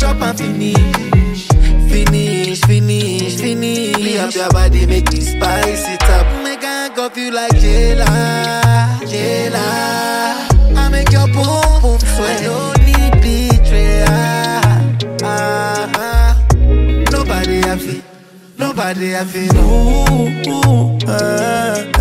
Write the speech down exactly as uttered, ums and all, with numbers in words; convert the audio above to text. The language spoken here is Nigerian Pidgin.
chop and finish. Finish, finish, finish. Me up your body, make me spice it up. Make I cuff you like Jayla, Jayla. I make your boom boom sweat. I don't need betrayal. Ah, ah. Nobody I feel, nobody I feel. Ooh, ooh, ah.